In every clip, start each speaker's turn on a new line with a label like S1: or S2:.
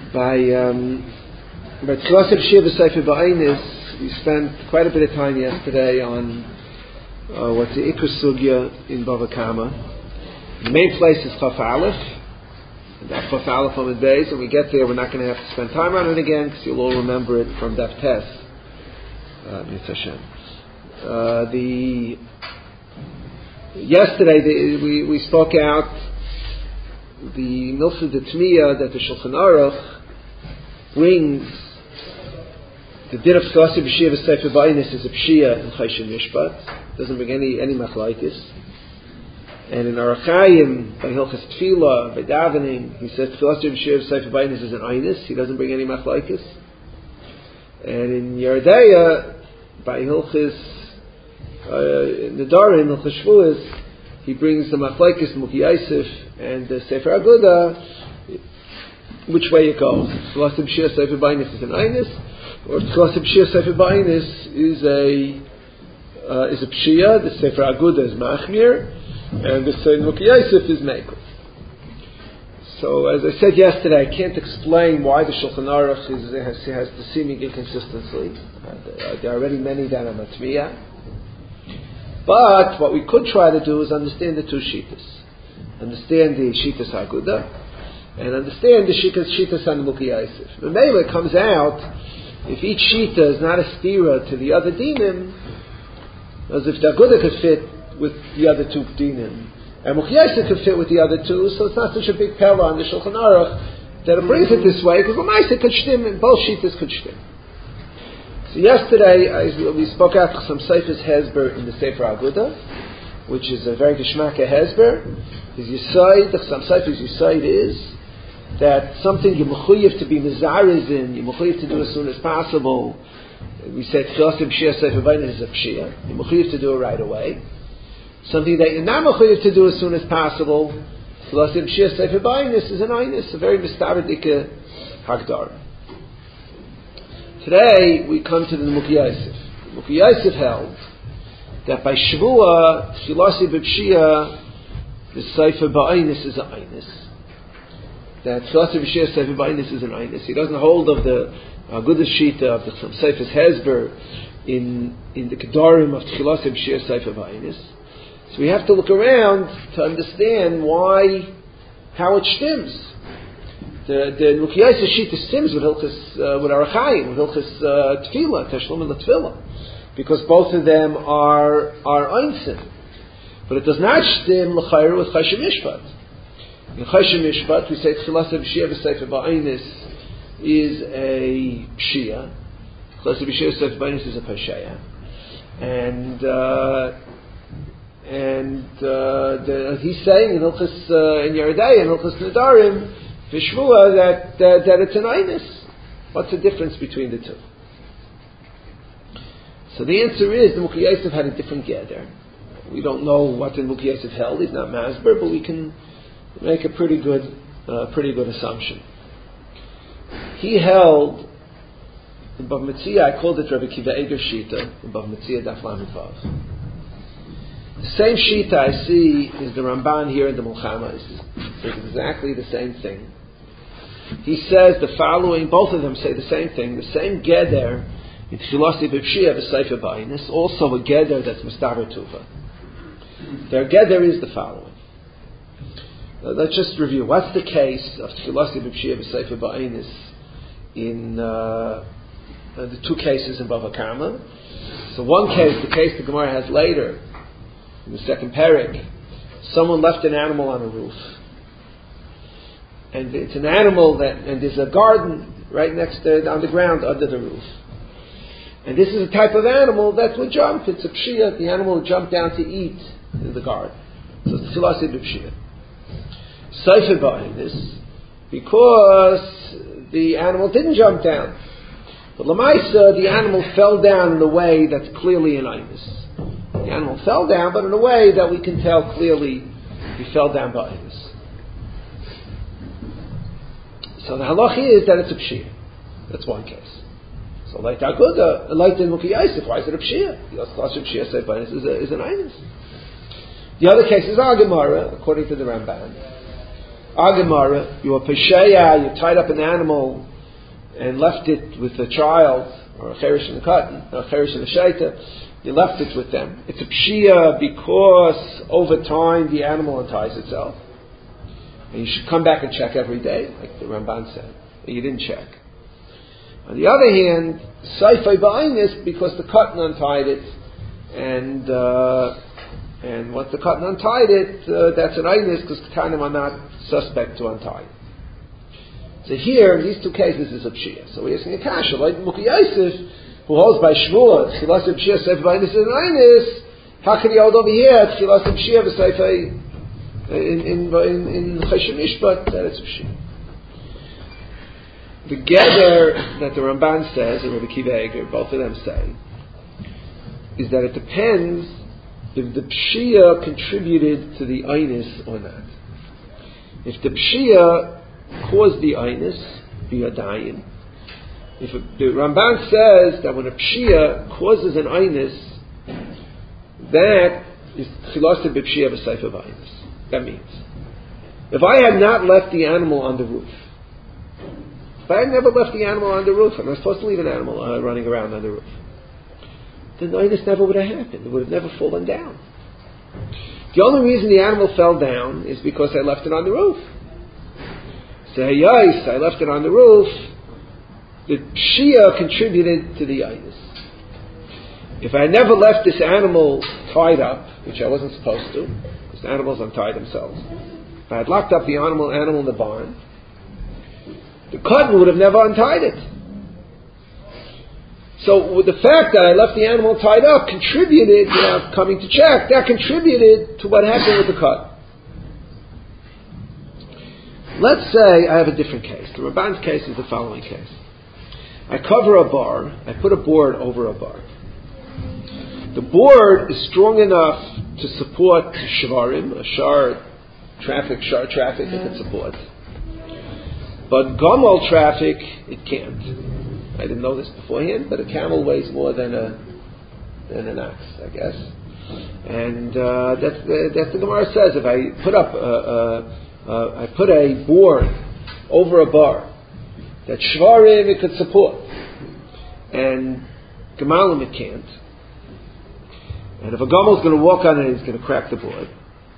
S1: By Tchilas B'Shia B'Sefer Ba'Einis, we spent quite a bit of time yesterday on what's the Iker Sugya in Bava Kama. The main place is Chaf Aleph, and that's Chaf Aleph on the days. When we get there, we're not going to have to spend time on it again, because you'll all remember it from Daf Tes. Mitzvah Hashem. Yesterday we spoke out the Milsa de Tmiya that the Shulchan Aruch brings. The din of Tchilas B'Shia V'Sefer Ba'Einis is a Pshia in Choshen Mishpat. Doesn't bring any machlokes. And in Orach Chaim, by Hilchas Tefillah, by davening, he says Tchilas B'Shia V'Sefer Ba'Einis is an Einis. He doesn't bring any machlokes. And in Yeridea, by Hilchas Nedarim, Hilchas Shvuos, he brings the machlokes Muki Yosef and the Sefer Aguda. Which way it goes? Tchilas B'Shia Sefer Ba'Einis is an Einis, or Tchilas B'Shia Sefer Ba'Einis is a Pshia. The Sefer Aguda is Machmir, and the Sefer Muki Yosef is Mekel. So, as I said yesterday, I can't explain why the Shulchan Aruch has the seeming inconsistency. There are already many that are Matmiya. But what we could try to do is understand the two Shittas. Understand the Shittas Aguda, and understand the Shittas on the Muki Yosef. The Mele comes out, if each Shitta is not a stira to the other dinim, as if the Aguda could fit with the other two dinim, and Muki Yosef could fit with the other two, so it's not such a big pella on the Shulchan Aruch that it brings it this way, because L'maisa could shtim, and both Shittas could shtim. So yesterday we spoke out some Seifers Hezber in the Sefer Aguda, which is a very Geshmaka Hezber. His Yisoid, some Seifers Yisoid is that something you're mechuyev to be mezariz in, you're mechuyev to do as soon as possible. We said Tchilas B'Shia Sefer Ba'Einis is a Pshia. You're mechuyev to do it right away. Something that you're not mechuyev to do as soon as possible, Tchilas B'Shia Sefer Ba'Einis is an Einis, a very mistavadika Hagdar. Today we come to the Muki Yosef. Muki Yosef held that by Shavua, Tchilas B'Shia, the Sefer Ba'Einis is an Einis. That Tchilas B'Shia Sefer Ba'Einis is an Einis. He doesn't hold of the Agudah Shita of the Seifers Hezber in the Kedarim of Tchilas B'Shia Sefer Ba'Einis. So we have to look around to understand how it stems. The Muki Yosef Shita stems with Hilchas with Orach Chaim, with Hilchas Tefillah, Teshlum and Tefillah, because both of them are Einsin. But it does not stem l'chayr with Choshen Mishpat. In Choshen Mishpat, we say Tchilas B'Shia V'Sefer Ba'Einis is a Pshia. Tchilas B'Shia V'Sefer Ba'Einis is a Pesheya. And he's saying in Hilchas in Yeridei and Hilchas Nedarim V'Shvua that it's an Einis. What's the difference between the two? So the answer is the Muki Yosef had a different gather. We don't know what the Muki Yosef held. He's not Masber, but we can make a pretty good assumption. He held in Bav Metzia. I called it Rabbi Kiva Eger Shita in Bav Metzia Daf Lamed Vav. The same Shita I see is the Ramban here in the Mulchamas. It's exactly the same thing. He says the following. Both of them say the same thing. The same Geder in Tchilas B'Shia V'Sefer Ba'Einis, also a Geder that's Mistaver Tuva. Their Geder is the following. Let's just review. What's the case of Tchilas B'Shia V'Sefer Ba'Einis in the two cases in Bava Kama? So one case, the case the Gemara has later, in the second parak, someone left an animal on a roof. And it's an animal and there's a garden right next to on the ground under the roof. And this is a type of animal that would jump. It's a Pshia. The animal would jump down to eat in the garden. So it's Tchilas B'Shia. Sefer Ba'Einis, because the animal didn't jump down. But L'maisa, the animal fell down in a way that's clearly an Einis. The animal fell down, but in a way that we can tell clearly he fell down Ba'Einis. So the halacha is that it's a Pshia. That's one case. So like the Aguda, like the Muki Yosef, why is it a Pshia? Because Tchilas B'Shia Sefer Ba'Einis is an Einis. The other case is our Gemara, according to the Ramban. Agamara, you were Pesheya, you tied up an animal and left it with a child, or a cherish in the cotton, or a cherish in the shaita, you left it with them. It's a pshia because over time the animal unties itself. And you should come back and check every day, like the Ramban said. And you didn't check. On the other hand, Saifai Ba'ainis, because the cotton untied it, and once the cotton untied it, that's an Ainis, because Katanim are not suspect to untie it. So here, in these two cases, is a pshia. So we're asking a kasha, like Muki Yosef, who holds by Shmuel, Tchilas Pshia, Sefer Ba'ainis, and Ainis, how can he hold over here, Tchilas Pshia, V'Seifei, in Choshen Mishpat, that it's pshia. The gather that the Ramban says, and Rabbi Akiva Eiger, both of them say, is that it depends if the pshia contributed to the Ainis or not. If the pshia caused the Ainis, biyadayim. If the Ramban says that when a pshia causes an Ainis, that is Tchilas B'Pshia V'Seifei Ba'ainis. That means, if I had not left the animal on the roof, if I had never left the animal on the roof, I'm not supposed to leave an animal running around on the roof, then the Ainis never would have happened. It would have never fallen down. The only reason the animal fell down is because I left it on the roof. So, yes, I left it on the roof. The pshia contributed to the Ainis. If I had never left this animal tied up, which I wasn't supposed to, because the animals untie themselves, if I had locked up the animal in the barn, the cotton would have never untied it. So with the fact that I left the animal tied up contributed, coming to check, that contributed to what happened with the cotton. Let's say I have a different case. The Ramban's case is the following case. I cover a bar, I put a board over a bar. The board is strong enough to support shvarim, a shar traffic it can support. But gamal traffic, it can't. I didn't know this beforehand, but a camel weighs more than an ox, I guess. And that's the Gemara says. If I put a board over a bar that shvarim it could support, and gemalim it can't. And if a gamal is going to walk on it, he's going to crack the board.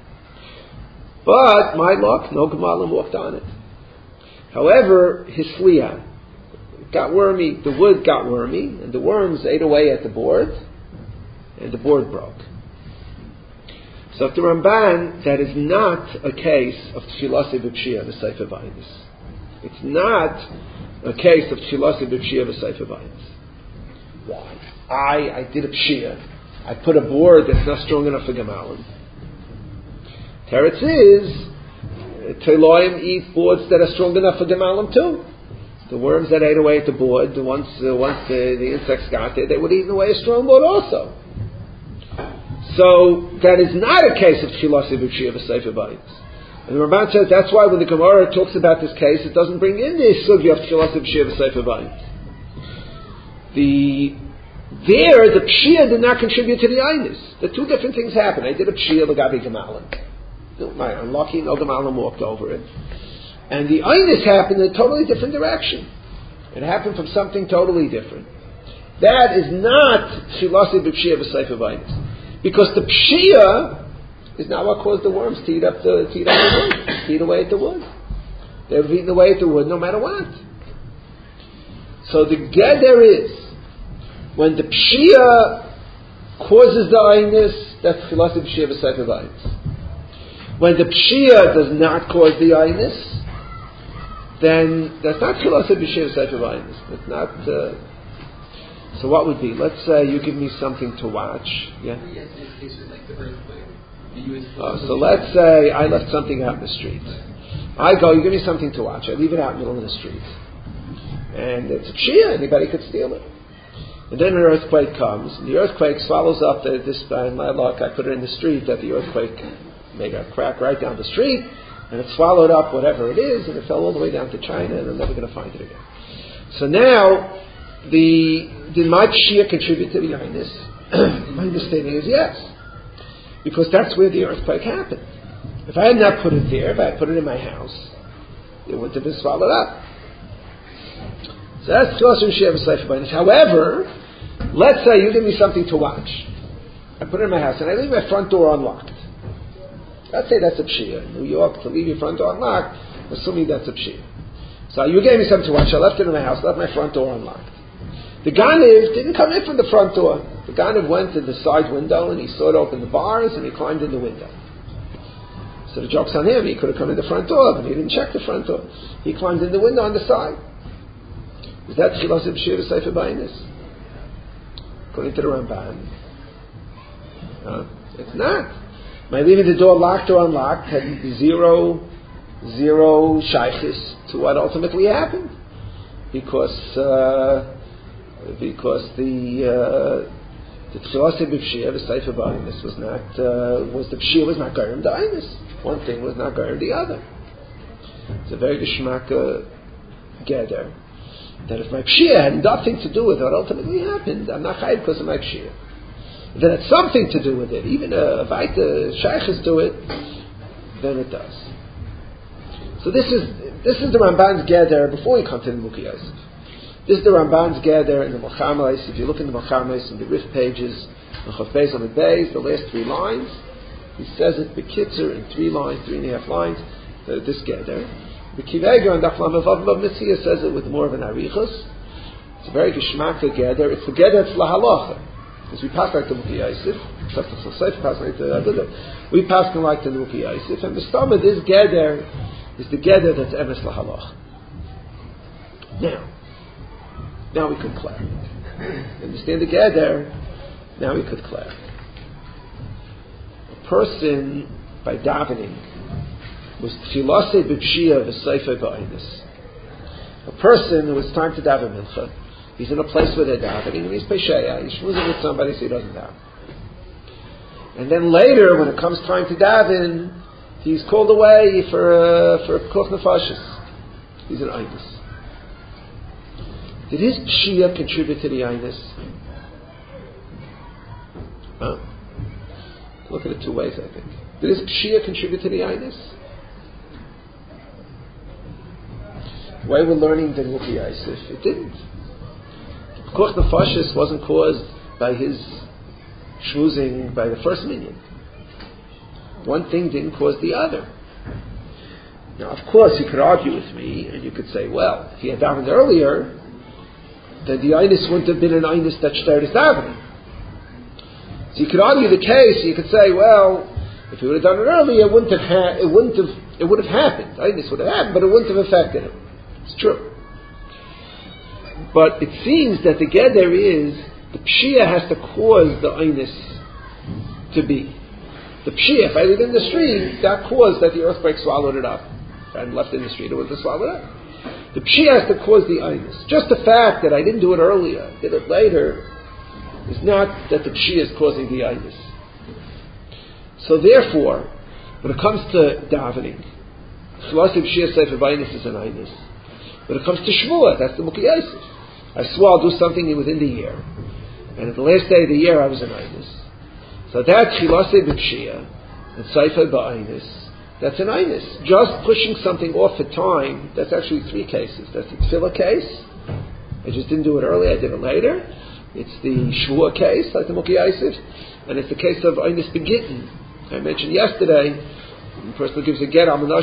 S1: But my luck, no gemalim walked on it. However, hisliya, got wormy, the wood got wormy, and the worms ate away at the board, and the board broke. So if the Ramban, that is not a case of Tchilas B'Pshia V'Seifei Ba'ainis. It's not a case of Tchilas B'Pshia V'Seifei Ba'ainis. Why? I did a pshia. I put a board that's not strong enough for gemalim. Teretz is Teloim eat boards that are strong enough for gemalim too. The worms that ate away at the board, once the insects got there, they would eat away a strong board also. So that is not a case of Tchilas B'Pshia V'Seifei Ba'ainis. And the Ramban says that's why when the Gemara talks about this case, it doesn't bring in the sugya of Tchilas B'Pshia V'Seifei Ba'ainis. The pshia did not contribute to the Ainis. The two different things happened. I did a pshia l'gabi gemalim. I'm lucky, no gemalim walked over it. And the Ainis happened in a totally different direction. It happened from something totally different. That is not Tchilas B'Pshia V'Seifei Ba'ainis. Because the pshia is not what caused the worms to eat the wood, to eat away at the wood. They were eating away at the wood no matter what. So the gather is, when the pshia causes the Ainis, that's Tchilas B'Pshia V'Seifei Ba'ainis. When the pshia does not cause the Ainis, then that's not Tchilas B'Pshia V'Seifei Ba'ainis. That's not. So what would be? Let's say you give me something to watch. Yeah. So let's say I left something out in the street. I go, you give me something to watch. I leave it out in the middle of the street, and it's a pshia. Anybody could steal it. And then an earthquake comes, and the earthquake swallows up this. By my luck, I put it in the street that the earthquake made a crack right down the street, and it swallowed up whatever it is, and it fell all the way down to China, and I'm never going to find it again. So now, did my pshia contribute to the Ainis? My understanding is yes, because that's where the earthquake happened. If I had not put it there, if I had put it in my house, it wouldn't have been swallowed up. So that's Tchilas B'Shia V'Seifa B'Inus. However, let's say you give me something to watch. I put it in my house and I leave my front door unlocked. Let's say that's a Pshia. In New York, to leave your front door unlocked, assuming that's a Pshia. So you gave me something to watch. I left it in my house, left my front door unlocked. The Ganiv didn't come in from the front door. The Ganiv went to the side window and he sawed open the bars and he climbed in the window. So the joke's on him. He could have come in the front door, but he didn't check the front door. He climbed in the window on the side. Is that Tchilas B'Shia V'Seifa B'Inus? According to the Ramban. It's not. My leaving the door locked or unlocked had zero shaykhis to what ultimately happened. Because the Tchilas B'Shia V'Seifa B'Inus was the Pshia was not Garim D'Inus. One thing was not Garim the other. It's a very Geshmak Geder. That if my Pshia had nothing to do with what ultimately happened, I'm not chayiv because of my Pshia. If it had something to do with it, even if the shaykhs do it, then it does. So this is the Ramban's Geder before we come to the Mukhi Yosef. This is the Ramban's Geder in the Melchamais. If you look in the Melchamais in the Rif pages, the Chav Beis on the Beis, the last 3 lines, he says it Bekitzer in 3 lines, 3.5 lines. This Geder. The Kiveger and Daf Lamed Vav Mitzvah says it with more of an arichos. It's a very Geshmak Geder. It's the Geder it's lahalacha. Because we pass like the Mukhi Yosef, except the Sosef pass like the Agudah. We pass like the Mukhi Yosef, and the stomach this Geder is the Geder that's emes lahalacha. Now we could clear. Understand the Geder? Now we could clear. A person by davening was Tchilas B'Shia V'Seifa B'Inus. A person who it's time to daven mincha, he's in a place where they're davening, and he's pesheya, he's shmuzing with somebody so he doesn't daven. And then later, when it comes time to daven, he's called away for Koch Nefashis. He's an Einus. Did his Pshia contribute to the Einus? Look at it 2 ways, I think. Did his Pshia contribute to the Einus? The way we're learning the Mukhi Yosef, it didn't. Koch Nefashis wasn't caused by his shmuzing by the first minion. One thing didn't cause the other. Now, of course, you could argue with me, and you could say, well, if he had davened earlier, then the Einus wouldn't have been an Einus that started davening. So you could argue the case. You could say, well, if he would have done it earlier, it would have happened. Einus would have happened, but it wouldn't have affected him. It's true. But it seems that the Geder is the Pshia has to cause the Einus to be. The Pshia, if I leave it in the street, that caused that the earthquake swallowed it up. If I had left it in the street, it would have swallowed it up. The Pshia has to cause the Einus. Just the fact that I didn't do it earlier, did it later, is not that the Pshia is causing the Einus. So therefore, when it comes to davening, Tchilas B'Shia V'Seifa B'Inus is an Einus. When it comes to Shvuah, that's the Mukhi Yosef. I swore I'll do something within the year. And at the last day of the year, I was an Einus. So that's Tchilas B'Shia and Seifa B'Inus. That's an Einus. Just pushing something off for time, that's actually 3 cases. That's the Tefillah case. I just didn't do it early, I did it later. It's the Shvuah case, like the Mukhi Yosef. And it's the case of Einus Begitten. I mentioned yesterday, the person who gives a get, also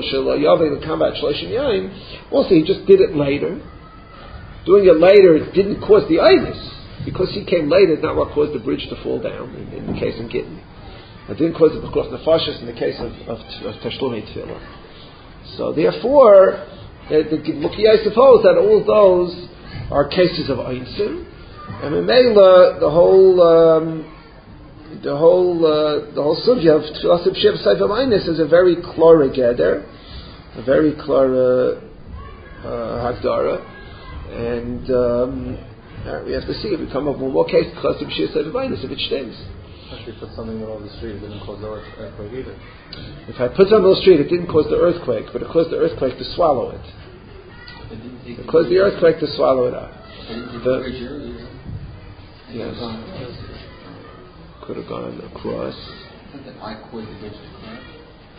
S1: he just did it later. Doing it later didn't cause the Einus. Because he came later, it's not what caused the bridge to fall down, in the case of Gittin. It didn't cause the Koch Nefashis in the case of Tashlumei Tefillah. So therefore, the Mukhi Yosef holds that all those are cases of Einsim, and Memela, the whole sugya of Tchilas B'Shia V'Seifa B'Inus is a very clara Geder, a very clara Hagdara, and we have to see if we come up with one more case, Tchilas B'Shia V'Seifa B'Inus, if it stays.
S2: If you put something on the street, it didn't cause the earthquake either.
S1: If I put something on the street, it didn't cause the earthquake, but it caused the earthquake to swallow it. It caused the earthquake to swallow it up. Yes. Could have gone across.
S3: I caused the bridge to crack.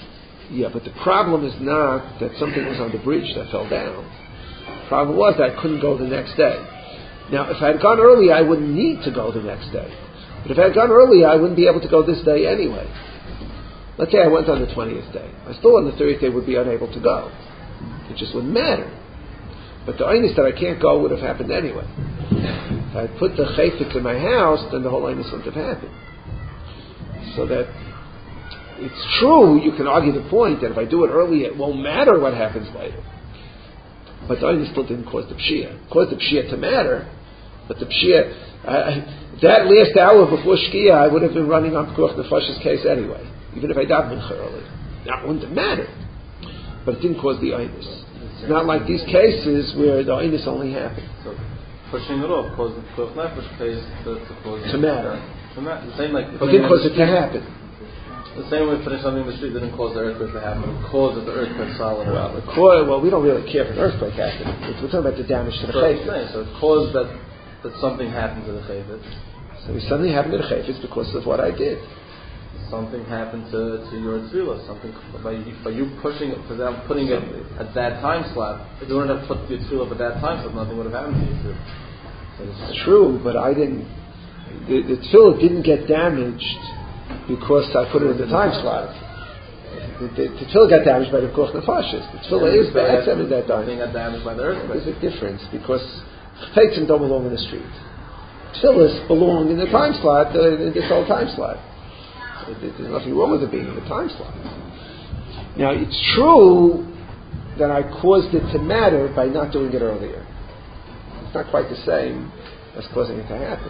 S1: Yeah, but the problem is not that something was on the bridge that fell down. The problem was that I couldn't go the next day. Now, if I had gone early, I wouldn't need to go the next day. But if I had gone early, I wouldn't be able to go this day anyway. Let's say I went on the 20th day. I still on the 30th day would be unable to go. It just wouldn't matter. But the onus that I can't go would have happened anyway. If I had put the chayfik in my house, then the whole onus wouldn't have happened. So that it's true, you can argue the point that if I do it early, it won't matter what happens later. But the onus still didn't cause the pshia. It caused the pshia to matter, but the pshia, that last hour before Shkia, I would have been running on Pekuach Nefash's case anyway, even if I davened mincha early. That wouldn't have mattered. But it didn't cause the onus. It's not like these cases where the onus only happened.
S2: So pushing it off caused the Pekuach Nefesh case
S1: to matter.
S2: The same like
S1: but didn't cause it to happen.
S2: The same way putting something in the street didn't cause the earthquake to happen. It caused the earthquake solid.
S1: Well, we don't really care if an earthquake happened. We're talking about the damage to the chayfetz.
S2: So it caused that something happened to the chayfetz.
S1: So something happened to the chayfetz because of what I did.
S2: Something happened to your tefillah. Something by you pushing it, because I'm putting it at that time slot. If you wouldn't have put your tefillah at that time slot, nothing would have happened to you. So
S1: it's true, but I didn't. The tefillah didn't get damaged because I put it in the time slot. The tefillah got damaged by the Pekuach Nefashis. The tefillah is ba'etzem in that time.
S2: Nothing got damaged by the earthquake.
S1: There's a difference because chayfetzim don't belong in the street. Tefillahs belong in the time slot, in this whole time slot. There's nothing wrong with it being in the time slot. Now, it's true that I caused it to matter by not doing it earlier. It's not quite the same as causing it to happen.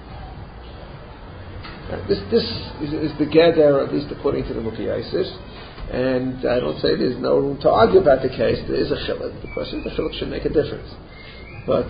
S1: This is the gather, at least according to the Mukhi Yosef, and I don't say there's no room to argue about the case. There is a chiluk. The question is the chiluk should make a difference. But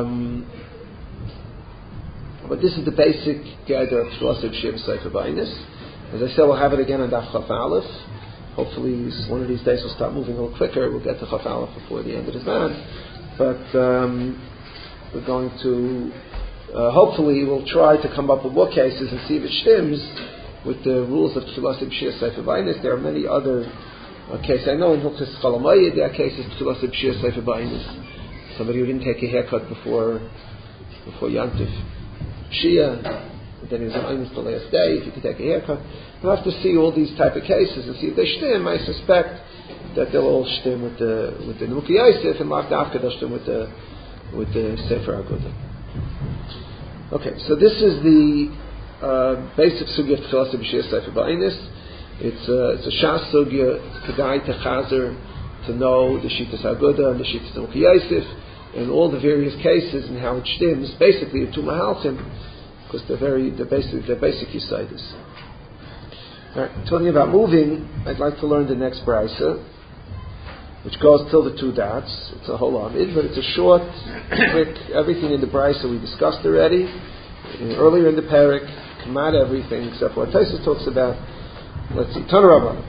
S1: this is the basic gather of Shlosim Shir Sefer Bainis. As I said, we'll have it again on Daf Chaf Aleph. Hopefully, one of these days we'll start moving a little quicker. We'll get to Chaf Aleph before the end of the Zman. But we're going to, hopefully, we'll try to come up with more cases and see if it stems with the rules of Tfilas B'Shir Sefer Bainis. There are many other cases. I know in Hilchos Chalamayid there are cases of Tfilas B'Shir Sefer Bainis. Somebody who didn't take a haircut before Yantif Shia. Then he was on the last day, if you could take a haircut. We'll have to see all these type of cases and see if they shtim. I suspect that they'll all shtim with the Mukhi Yosef, and Lav Dafka they'll shtim with the Sefer Agudah. Okay, so this is the basic sugya of Tfilas B'Shir Sefer Bainis. It's a shas sugya. It's kedai to chazer to know the Shittas Agudah and the Shittas Mukhi Yosef and all the various cases and how it shtims. Basically, the two mahalchim. Because they're basic Yisaitis. Alright, talking about moving, I'd like to learn the next brisa, which goes till the two dots. It's a whole amid, but it's a short, quick, everything in the brisa we discussed already, earlier in the parak, command everything except what Taisus talks about. Let's see, Tana Rabbah.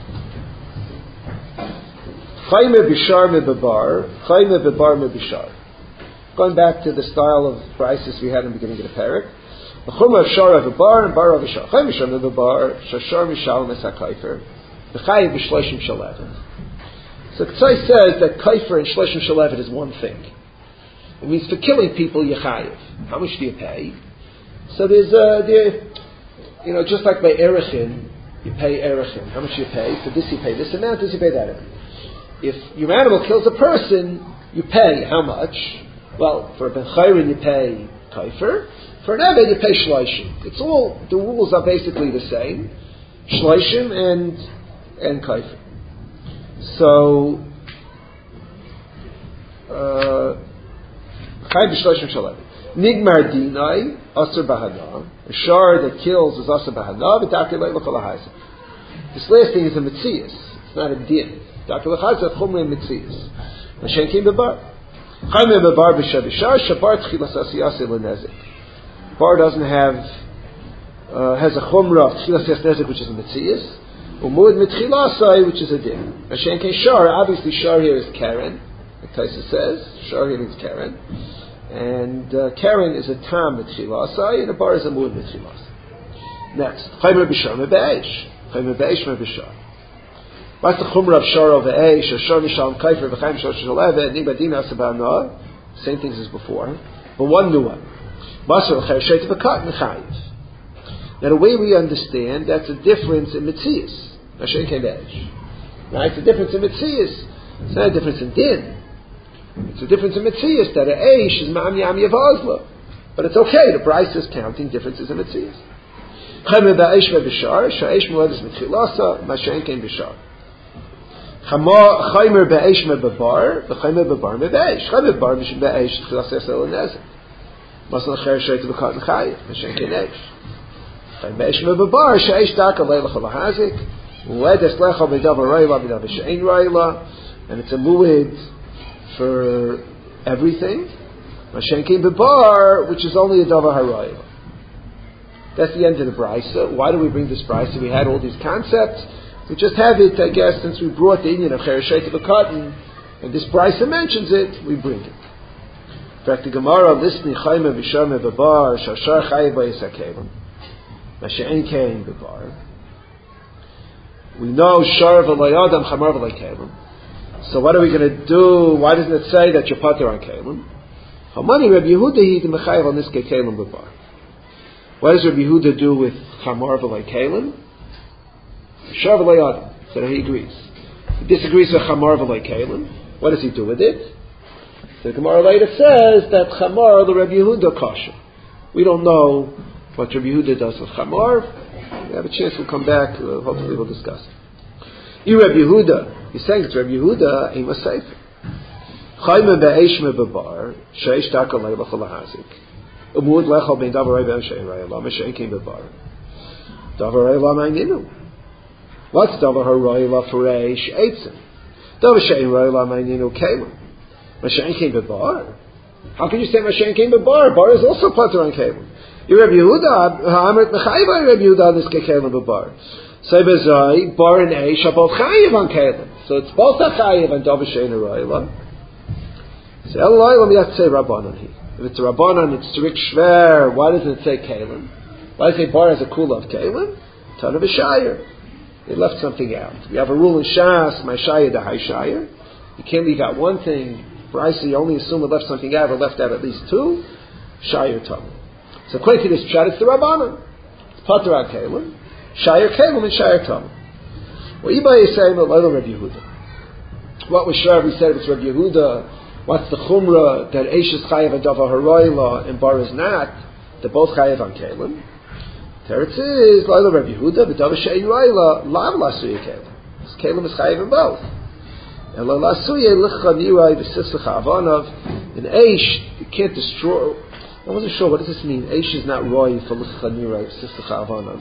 S1: Chayme bishar mebabar, chayme bebar mebishar. Going back to the style of brises we had in the beginning of the parak. The chumah of shar of a bar and bar of a shar. Chay mishar of a bar, shashar mishal mes ha-kaifer. The chayiv b'shloshim shalevet. So Tzai says that kaifer and shloshim shalevet is one thing. It means for killing people you chayiv. How much do you pay? So there's just like by erechin, you pay erechin. How much do you pay? For this you pay this amount, this you pay that amount. If your animal kills a person, you pay how much? Well, for a ben chayrin you pay kaifer. For an Eved, you pay shloshim. It's all, the rules are basically the same. Shloshim and kaifer. So, Chai b'shloshim shalev. Nigmar dinai, asur bahana. A shar that kills is asur bahana, v'dakir le'ilach alahayza. This last thing is a metzias. It's not a din. Dakir le'chayza, chumri metzias. Hashem came bebar. Chai me bebar b'shabishar, shabar tchilas asiyase l'nezik. Bar doesn't have has a chumrah of tchilas yasnezik, which is a metzias, umud mitchilasai, which is a din. Hashem ke shar, obviously shar here is karen, like Taisa says. Shar here means karen, and karen is a tam mitchilasai, and a bar is a mud mitchilasai. Next, chaymer b'shar mebeish, chaymer b'eish mebishar. What's the chumrah of shor of eish, or shor mishal kaifer v'chaim shor shaleve, nibadina sabana? Same things as before, but one new one. Basar l'chayrshet v'kat mechayiv. Now the way we understand, that's a difference in mitzias. Mashen came eish. Right? It's a difference in mitzias. It's not a difference in din. It's a difference in mitzias that an eish is ma'am yam yavazla. But it's okay, the Bryce is counting differences in mitzias. Chaymer ba'eish ve'bishar, sha'eish mu'edes mitchilasa, mashen came bishar. Chaymer ba'eish me'babar, v'chaymer ba'bar me'beish. Chaymer ba'bar me'beish, t'chilasa yasel nezer. Masal cher shayt v'kat l'chayiv, mashen came eish. Chaymer ba'eish me'babar, sha'eish daka leilach v'hazik, mu'edes lecha b'davar rayla, b'davar she'ein rayla, and it's a mu'ed for everything. Mashen came bebar, which is only a davar harayla. That's the end of the brisa. Why do we bring this brisa? We had all these concepts. We just have it, I guess, since we brought the Indian of Chereshayt of a cotton, and this brisa mentions it, we bring it. In fact, the Gemara, Lisni Chayme B'Sharme Bebar, Shashar Chayiv B'Yisakelim. Mashen came bebar. We know Shar V'Layadam Chamar V'Laykelim. So what are we going to do? Why doesn't it say that you're pater on Kelim? Hamani Rabbi Yehuda he the mechayev on this kelim bebar. What does Rabbi Yehuda do with chamar v'lay kelim? Shar v'lay adam. So he agrees. He disagrees with chamar v'lay kelim. What does he do with it? So the Gemara later says that chamar the Rabbi Yehuda kosher. We don't know what Rabbi Yehuda does with chamar. We have a chance. We'll come back. Hopefully we'll discuss it. You Rabbi Yehuda. He's saying it's Rabbi Yehuda. He must say it. Chayme be'eish me'babar, she'eish taka leilach ha'lahazik. Umud lechal bein davar rei be'em she'en rei elam, she'en kein bebar. Davar rei elam aininu. What's davar ha'rei elam for reish eitzim? Davar she'en rei elam aininu kelim. She'en kein bebar. How can you say she'en kein bebar? Bar is also pater on kelim. You Rabbi Yehuda, ha'amrit mechayiv Rabbi Yehuda this kelim bebar. Say bezai, bar and eish are both chayiv on kelim. So it's both a chayiv and davar she'en rei elam. So let me have to say Rabbanan here. If it's a Rabbanan, it's Tarik Shver. Why doesn't it say Kalim? Why does it say Bar as a kula of Kalim? Ton of a Shire. They left something out. We have a rule in Shas, my Shire da Hai Shire. You can't leave out one thing. Bryce, you only assume we left something out, or left out at least two. Shire Tom. So according to this chat, it's the Rabbanan. It's Pater on Kalim. Shire Kalim and Shire Tom. Well, Ibai is saying, Rabbi Yehuda. What was Shar? We said it was Rabbi Yehuda. What's the chumrah that eish is chayev and davar harayla and bar is not? They're both chayev on kelim. Teretz is Laila Rabbi Yehuda, but davar she'ein rayla lav lasuye kelim. This kelim is chayev in both. And la lasuye licha nirai v'sislecha avanav. In eish, you can't destroy. I wasn't sure what does this mean. Eish is not roy for licha nirai v'sislecha avanav.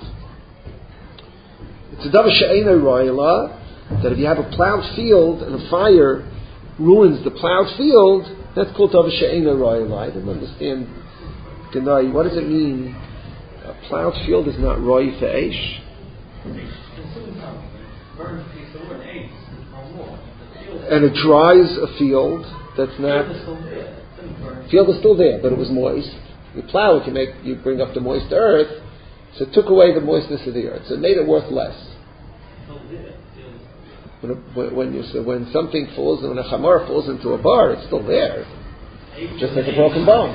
S1: It's a davar she'ein rayla that if you have a plowed field and a fire ruins the plowed field, that's called davar she'ein rayla. I didn't understand. Genai, what does it mean? A plowed field is not roy for eish. And it dries a field that's not. Field is still there, but it was moist. You plow it, you bring up the moist earth, so it took away the moistness of the earth, so it made it worth less. When something falls, when a chamar falls into a bar, it's still there, just like a broken bone.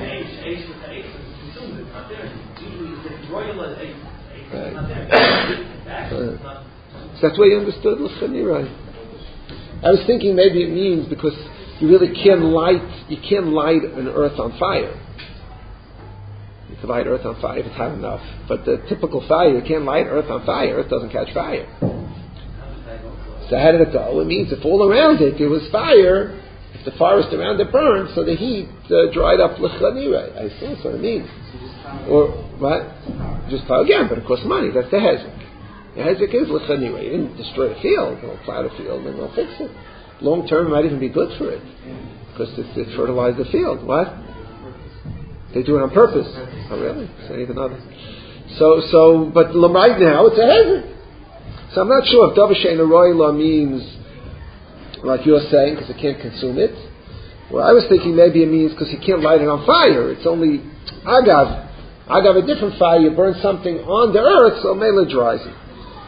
S1: So that's the way you understood l'chanirai. I was thinking maybe it means because you really can't light an earth on fire. You can light earth on fire if it's hot enough, but the typical fire, you can't light earth on fire. Earth doesn't catch fire. So how did it go? It means if all around it there was fire, if the forest around it burned, so the heat dried up l'chanirai. I assume that's what it means. Or what? Just plow again, but it costs money. That's the hezek. The hezek is l'chanirai. You didn't destroy the field. They'll plow the field and they'll fix it. Long term, it might even be good for it because it fertilized the field. What? They do it on purpose. Oh, really? So even others. So, but right now it's a hezek. So I'm not sure if davar she'ein rayla means like you're saying because it can't consume it. Well, I was thinking maybe it means because you can't light it on fire. It's only agav a different fire. You burn something on the earth, so mela dries it.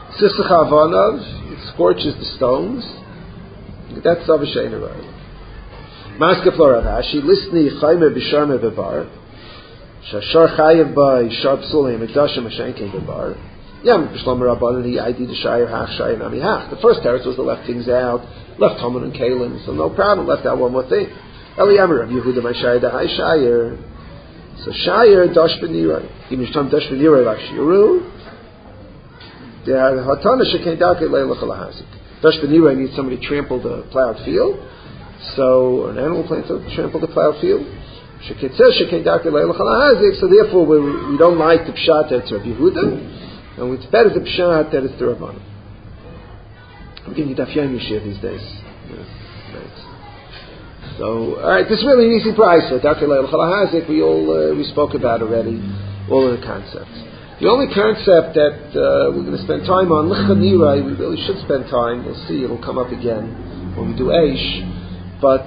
S1: Sisach Avanav, it scorches the stones. That's Zavashain Arai. Maska Flora Rashi, Listni Chayme Bisharme Bebar, Shashar Chayev Ba, Yishar Psulim, Ekdashim Hashenkein Bebar. Yam Bishlam Rabban, the ID the Shire Hach, Shire Nami Hach. The first teretz was the left things out, left Haman and Kalim, so no problem, left out one more thing. Eliyamar of Yehuda Mashire, the High Shire. So Shire, Dash Benirai. Even Shtam Dash Benirai, like Shiru. The Hatana Shekain Dake Leila Chalahazik. Dash Benirai needs somebody to trample the plowed field. So, an animal plant to trample the plowed field. Shekain Dake Leila Chalahazik. So therefore, we don't like the Pshat that it's Rabbi Yehuda. And it's better the Pshat that it's the Rabbanan. I'm giving you Daf Yomi Shir these days. Yeah, right. So, alright, this is really an easy price. So, we spoke about already, all of the concepts. The only concept that we're going to spend time on, L'chanirai, we really should spend time, we'll see, it'll come up again when we do Eish, but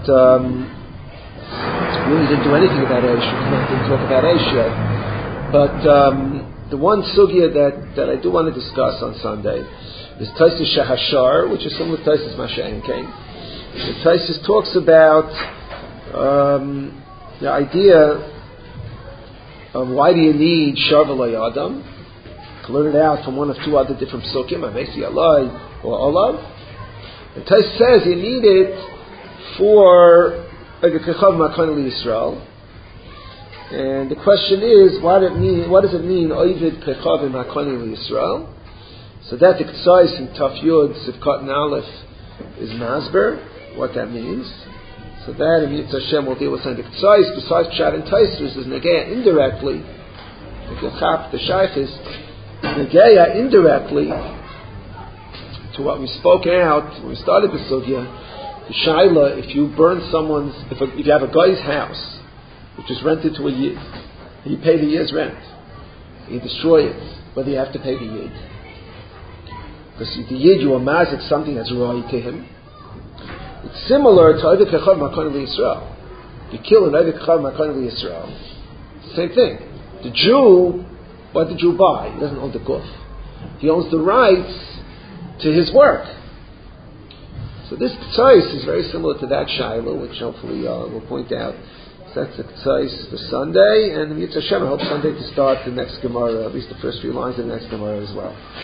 S1: we really didn't do anything about Eish, we didn't talk about Eish yet. But the one sugya that I do want to discuss on Sunday is Taisus Shahashar, which is similar to Taisus Masha'en Kain. The Taisus talks about the idea of why do you need Sharvalay Adam? To learn it out from one of two other different psukim, Amesi Alai or Olav. And Taisus says you need it for Kechav Makanali Yisrael. And the question is, what does it mean, Ovid Kechav Makanali Yisrael? So that the K'tzais in Taf Yud, Sivkat and Aleph, is Masber, what that means. So that, in Yitzhak Hashem, will deal with saying the K'tzais, besides Pshat and Taisus, is Negea indirectly, if you chap the Shaykhis, Negea indirectly to what we spoke out when we started the Sugya, the Shaila, if you burn someone's, if you have a guy's house, which is rented to a Yid, and you pay the year's rent, you destroy it, whether you have to pay the Yid. Because the Yid, you are mazik something that's right to him. It's similar to Ovid Kechav Makon Yisrael. You kill an Ovid Kechav Makon Yisrael. Same thing. The Jew, what the Jew buy? He doesn't own the guf. He owns the rights to his work. So this K'tzais is very similar to that Shiloh, which hopefully we'll point out. So that's the K'tzais for Sunday, and the Yitzhak Hashem, I hope Sunday to start the next Gemara, at least the first few lines of the next Gemara as well.